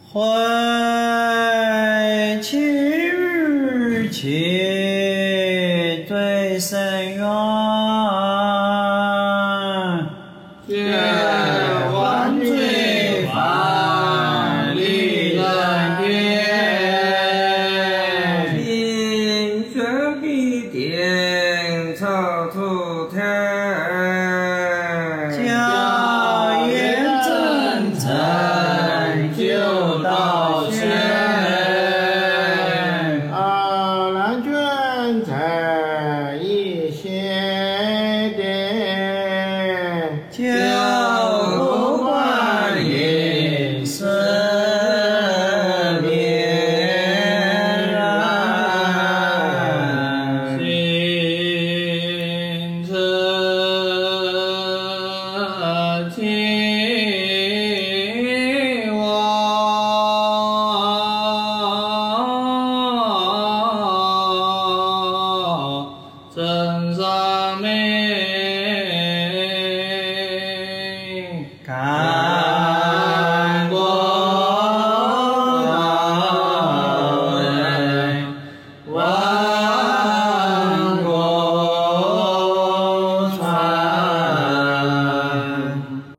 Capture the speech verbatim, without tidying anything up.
会其日起对深渊， 见万罪犯利人天， 并全必定超出天， 教言真诚就道宣， 阿难捐财一些点， 教不观音生面然， 心诚亲王，真善美， 看过道人。